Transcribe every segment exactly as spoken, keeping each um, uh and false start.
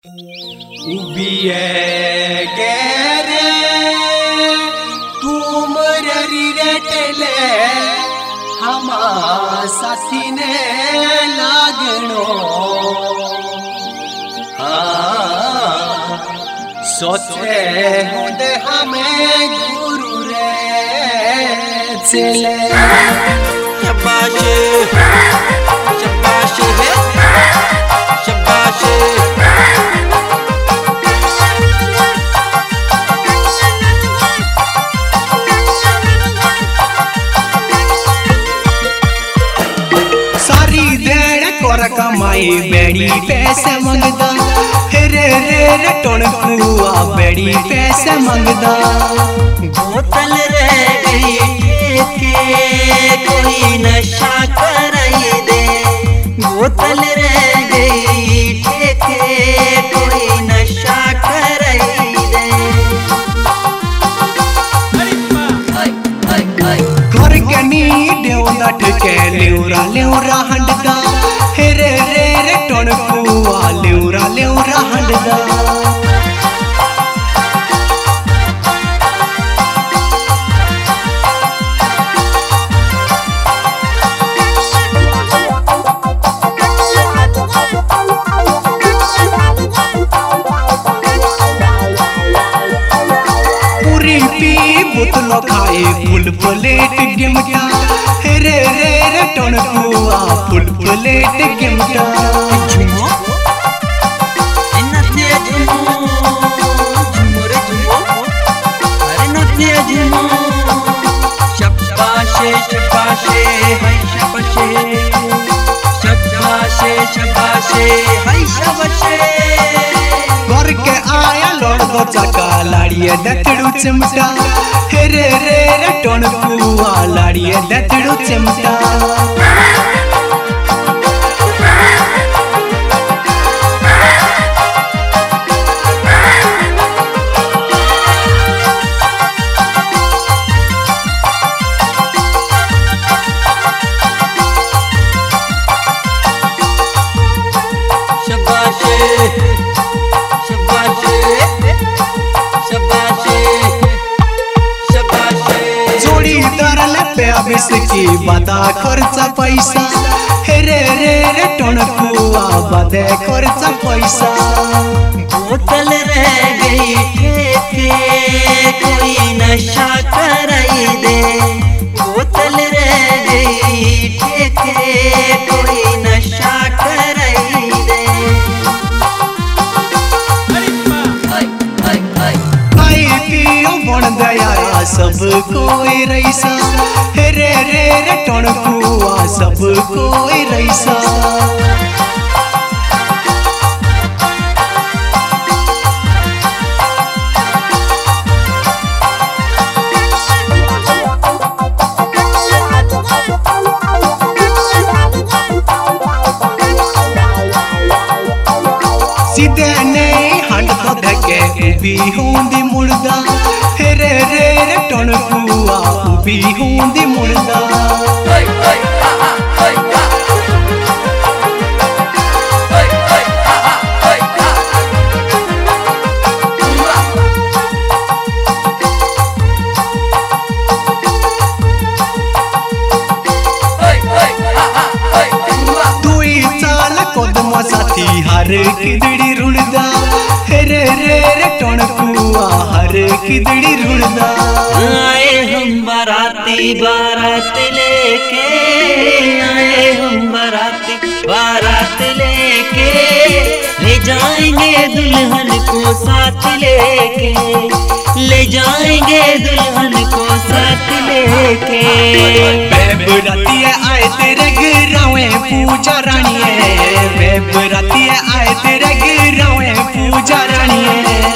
उबिए गेरे तुम रटले हमा साथी ने लागणो हाँ सोचे होंदे हमें गुरु रे चले शाबाश शाबाश है शाबाश कमाई बेड़ी पैसे मंगदा रे रे रे टोनकुआ बेड़ी पैसे मंगदा बोतल रह गई के कोई नशा कराई दे बोतल रह गई के कोई नशा कराई दे घर के नी देवदा ठके लेउरा लेउरा हंडदा रे रे रे टोनकुआ लेउरा लेउरा हंडदा पूरी पी बोतलो खाए फुल प्लेट गिमटा रे रे रे टोनकुआ फुल प्लेट गिमटा झुमो नत्य झुमो झुमो रे झुमो अरे नत्य झुमो शाबाश शाबाश हाय शाबाश शाबाश शाबाश हाय शाबाश घर के आया लड़ दो चका लाड़िए दतड़ू चिमटा रे रे रे टोनकुआ लाड़िए दतड़ू चिमटा शाबाश शाबाश शाबाश शाबाश जोड़ी दरल पे अबिस की बता खर्चा पैसा रे रे रे टोनकुआ बदे खर्चा पैसा बोतल रह गई के कोई नशा कराई दे बोतल रह गई के कोई नशा कराई दे खाई पियो बन दयारा सब कोई रईसा रे रे रे टोनकुआ सब कोई रईसा सीधे नहीं हंड तो धके उबी होंदी मुर्दा रे रे रे टोनकुआ उबी होंदी मुर्दा दुई चाल कोदम साथी हर किदड़ी रुड़दा रे रे रे टोनकुआ हर किदड़ी रुड़दा आए हम बाराती बारात लेके आए हम बाराती बारात लेके ले जाएंगे दुल्हन को साथ लेके ले जाएंगे दुल्हन को साथ लेके बेबरातिया आए तेरे गिरावे पूजा रानिए बेबरातिया आए तेरे गिरावे पूजा रानिए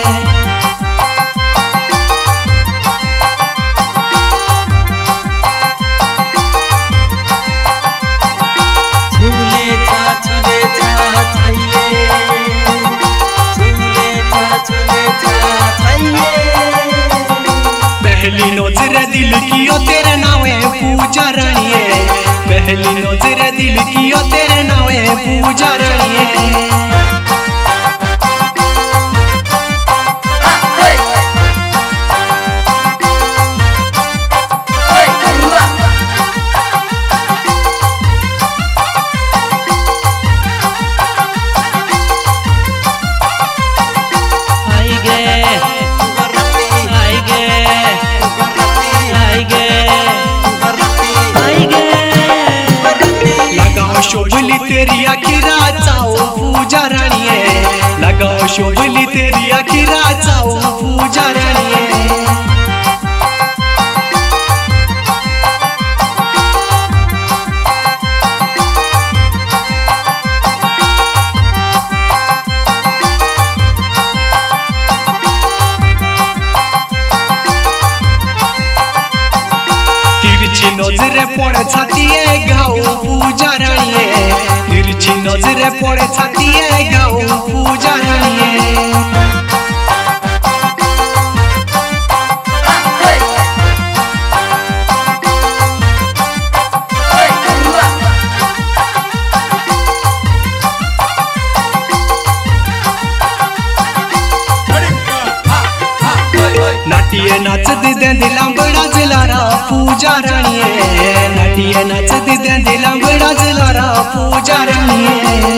झूले था झूले था थाइये झूले था झूले था थाइये पहली नजर दिल कियो तेरे नावे पूजा रानिए पहली नजर दिल कियो तेरे नावे पूजा रानिए तेरी आखिरा चाओ पूजा रानिए, लगाओ शोभली तेरी आखिरा चाओ पूजा रानिए। नजरे पड़े छातिए गाओ पूजा रानिए, तिरछी नजरे पड़े छातिए गाओ पूजा रानिए। नाटिए नाच दे दिला बड़ा जलारा पूजा रानिए, नाटिए नाच दे दिला बड़ा जलारा पूजा रानिए।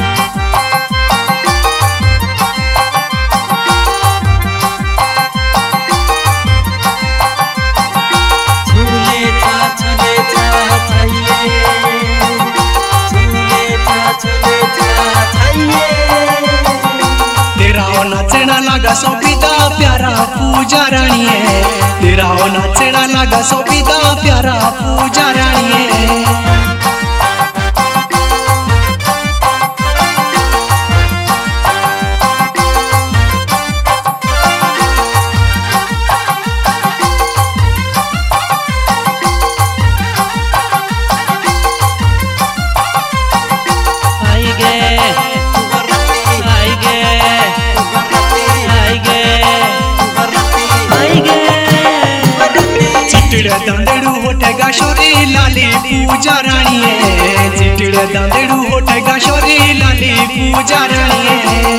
नाचना लगा सोपीदा प्यारा पूजा रानिए, तेरा हो नाचना लगा सोपीदा प्यारा पूजा रानिए। चिटड़े दांदेड़ू होठेगा शोरी लाली पूजा रानिए, चिटड़े दांदेड़ू होठेगा शोरी लाली पूजा रानिए।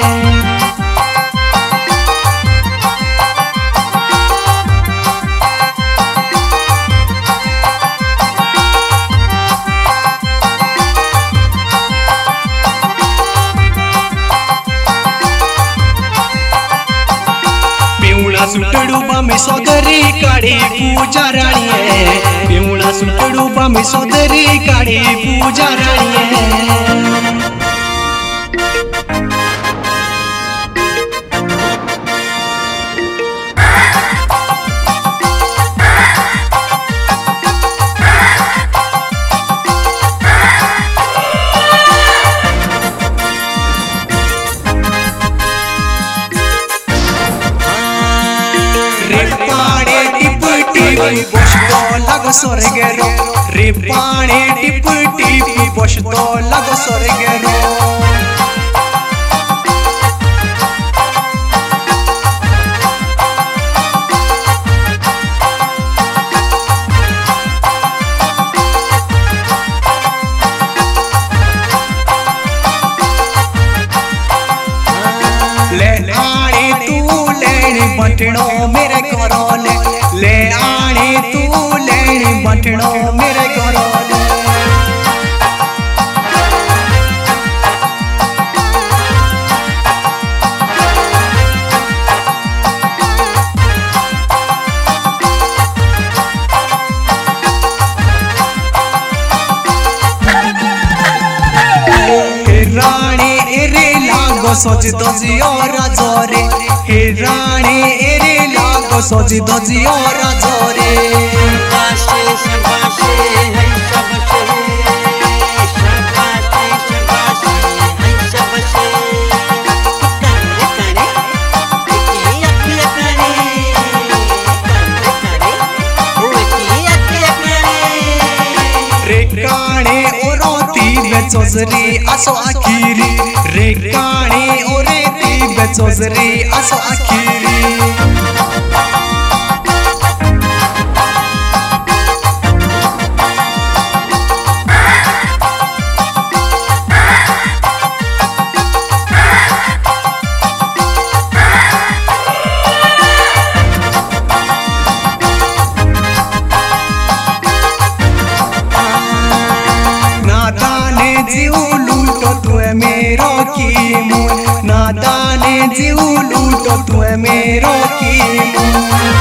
सुटड़ू बामे सोदरी काड़ी पूजा रानिए, पिउना सुटड़ू बामे सोदरी काड़ी पूजा रानिए। बसतो लगो स्वर्गेरो रे पानी टिप टिप बसतो लगो स्वर्गेरो। ले आनी तू लेनी बटनो मेरे करो ले, ले आनी तू लेनी बटनो मेरे करो ले। रानी एरे लागो सोच दोजी और राजोरे, हे रानी एरे लागो सोच दोजी और राजोरे। शाबाशे शाबाशे है शाबाशे, शाबाशे शाबाशे है शाबाशे। काने काने की अखियां काने, काने काने ओ की अखियां काने। रे काने ओरोती बेचोजरी आसो आखिरी, रे काने ओरेती बेचोजरी आसो आखिरी। जीव लूटो तुए मेरो की मुन, नादाने जीव लूटो तुए मेरो की मुन।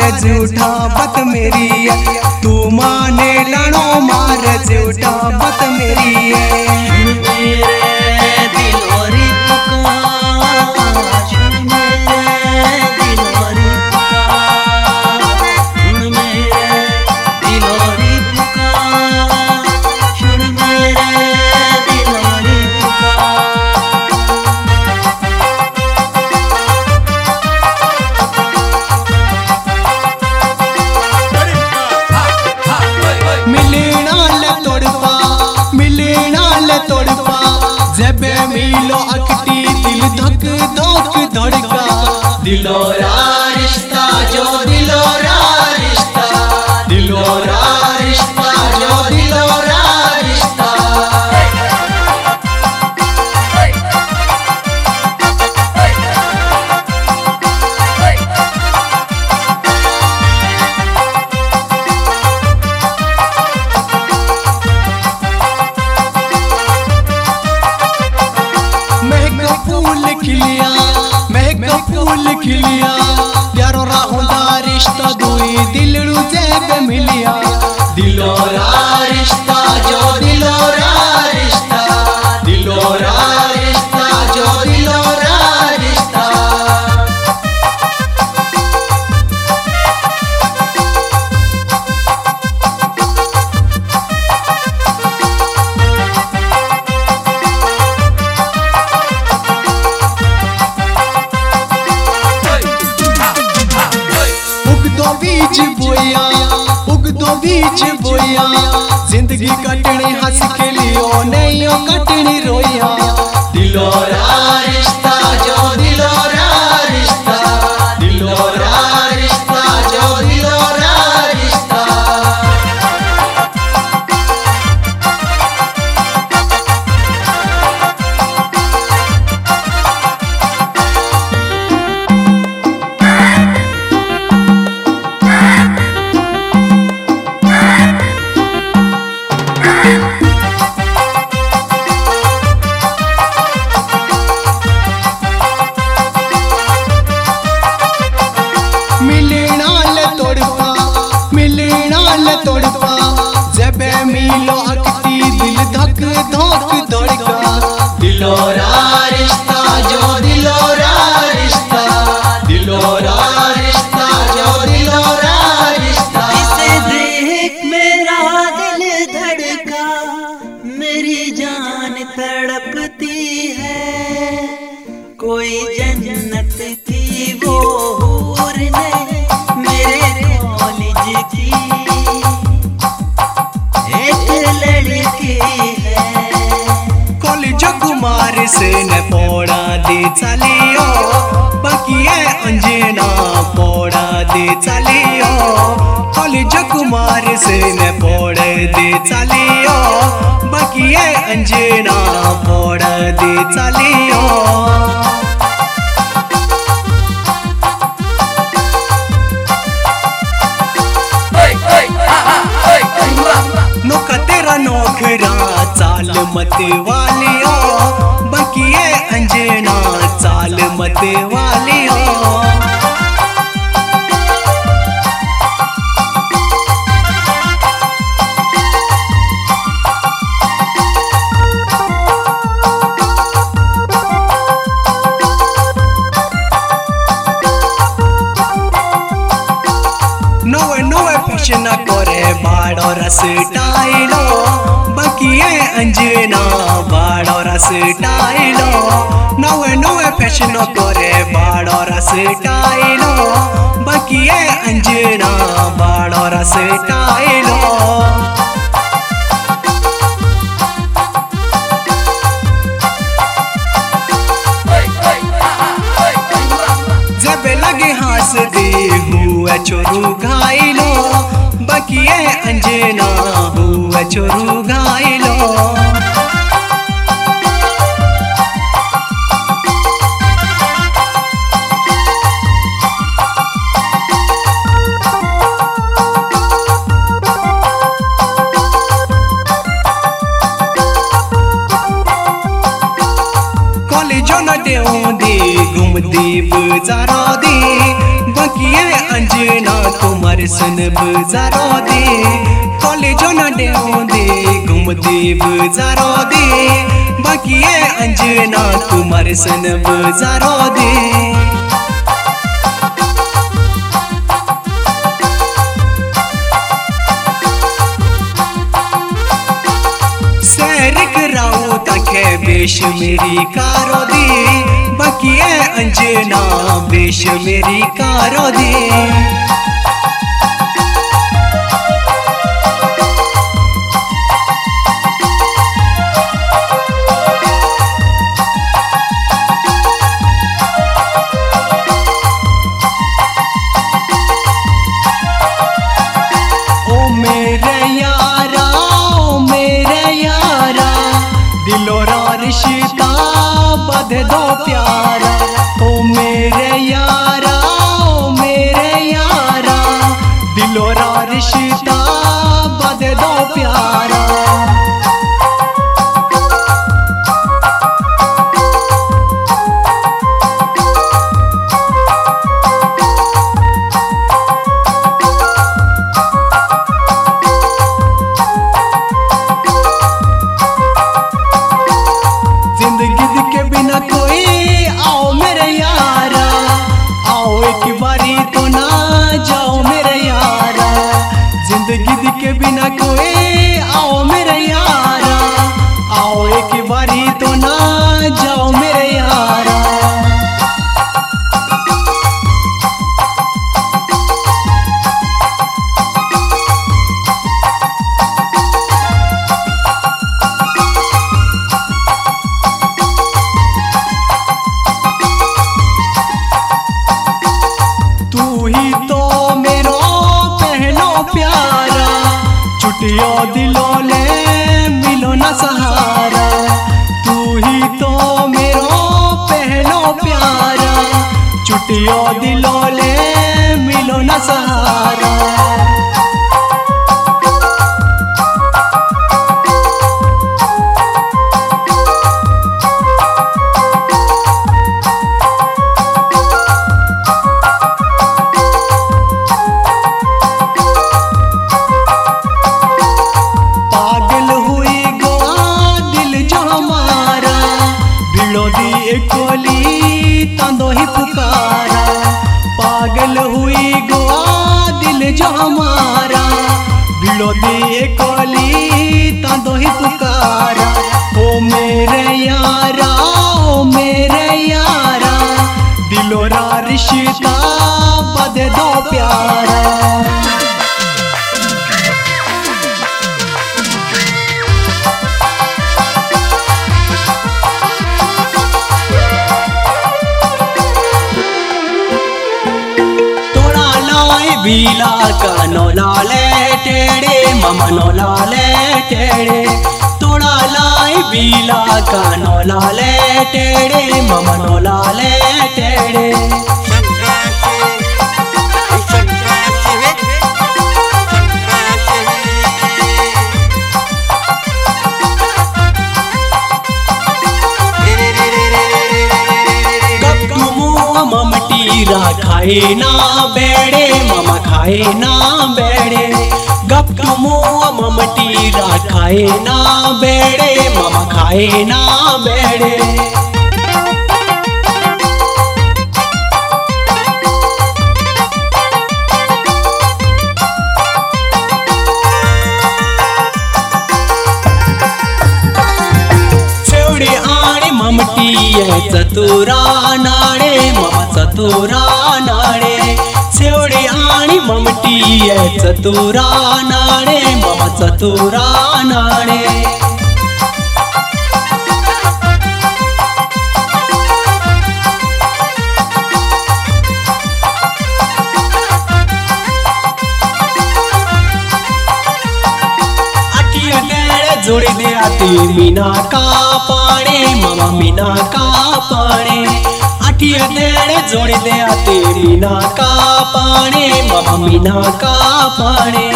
झूठा बत मेरी है, तू माने लानो मार झूठा बत मेरी है। मेरे दिलोरी पुकार, सुन मेरे दिलोरी पुकार, सुन मेरे दिलोरी पुकार, सुन मेरे दिलोरी पुकार। मिलना ले तोड़पा, मिलना ले तोड़पा, जब मिलो अकटी दिल धक धक धड़का। दिलोरा रिश्ता जो दिलोरा रिश्ता, दिलोरा रिश्ता जो दिलोरा रिश्ता। फूल खिलिया, महक फूल खिलिया, प्यारो राहुंदा रिश्ता दुई दिलड़ू जेब मिलिया। दिलोरा रिश्ता जो दिलोरा रिश्ता, दिलोरा रिश्ता जो दिलोरा रिश्ता। बीच बोया, उग दो बीच बोया, जिंदगी कटनी हंस के लियो नहीं कटनी रोया। दिलोरा रिश्ता जो दिलोरा रिश्ता, दिलोरा रिश्ता जो दिलोरा रिश्ता। मिलना ले तोड़पा, मिलना ले तोड़पा, जब मिलो अकती दिल धक धक धड़का। दिलोरा रिश्ता जो दिलोरा रिश्ता, दिलोरा रिश्ता जो दिलोरा रिश्ता। इसे देख मेरा दिल धड़का, मेरी जान तड़पती है। कोई जन्नत की वो हूर नहीं, मेरे कॉलेज की एक लड़की है। कॉलेज कुमार से न पौड़ा दे चलियो, बकिए अंजना पौड़ा दे चलियो। कॉलेज कुमार से न पौड़े दे चलियो, बकिए अंजना पौड़ा दे चलियो। नौका तेरा नौकरा चाल मत वालियो, बकिए अंजना चाल मत वालियो। नोवे नोवे फैशन करे बाड़ो रस टाइलो, बकिए अंजना बाड़ो रस टाइलो। नोवे नोवे फैशन करे बाड़ो रस टाइलो, बकिए अंजना बाड़ो रस टाइलो। जब लगे हंस दे हुआ चोरू घायलो, बकिए अंजना हुआ चोरू घायलो। कॉलेजों न देऊ दे घूमती बजारों दी, बाकी है अंजना तुम्हारे सन बजारो दे कॉलेजों न डेओ दे घूम दे बजारो दे बाकी है अंजना तुम्हारे सन बजारो दे बेश मेरी कारो दी बाकी है अंजना बेश मेरी कारो दी ओ मेरे यारा ओ मेरे यारा दिलोरा रिश्ता बध दो प्यारा ओ मेरे यारा ओ मेरे यारा दिलोरा रिश्ता बध दो प्यारा जिंदगी के बिना कोई आओ मेरे यारा आओ एक बारी तो ना जाओ मेरे यारा तू ही तो मेरो पहलो प्यारा छुट्टियों दिलों ले मिलो ना सहारा तू ही तो मेरो पहलो प्यारा छुट्टियों दिलों ले मिलो ना सहारा कोली तांदो ही पुकारा पागल हुई गोवा दिल जो हमारा बिलो दिए कोली तांदो ही पुकारा ओ मेरे यारा ओ मेरे यारा दिलोरा रिश्ता बध दो प्यारा बीला का नौलाले टेढ़े ममा नौलाले टेढ़े तोड़ा लाई बीला का नौलाले टेढ़े ममा नौलाले टेढ़े ममटीरा खाए ना बेड़े ममा खाए ना बेड़े गप मुआ ममटीरा खाए ना बेड़े ममा खाए ना बेड़े चतुरा नाड़े ममा चतुरा नाड़े सेवड़ी आणी ममटी है चतुरा नाड़े ममा चतुरा नाड़े जोड़ी दे आती मीना का पाने मामा मीना का पाने आठिया देड़े जोड़ी दे आती मीना का पाने मामा मीना का पाने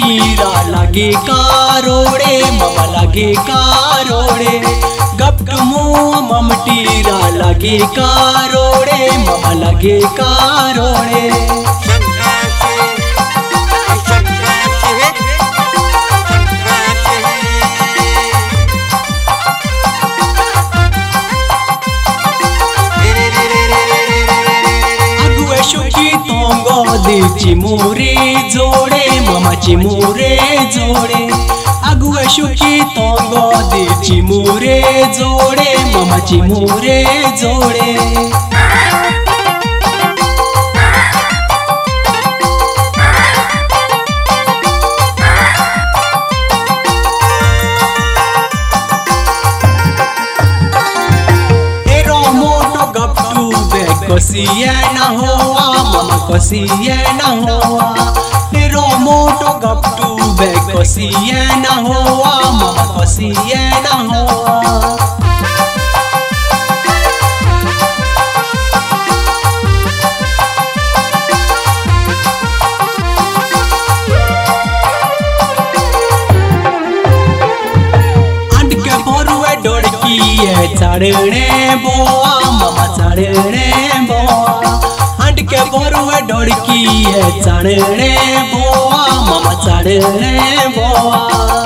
टीरा लगे कारोड़े मामा लगे कारोड़े गप्ट मुँह मम टीरा लगे कारोड़े मामा लगे कारोड़े चिमुरे जोड़े मामा चिमुरे जोड़े अगुआ शुकी तोंगो दे चिमुरे जोड़े मामा चिमुरे जोड़े कसिया ना होआ मामा कसिया ना होआ तेरो मोटो गप्टू बे कसिया ना होआ मामा कसिया ना होआ चढ़ने बोआ मामा चढ़ने बोआ हट के बोरुआ डोड़की है चढ़ने बोआ मामा चढ़ने बोआ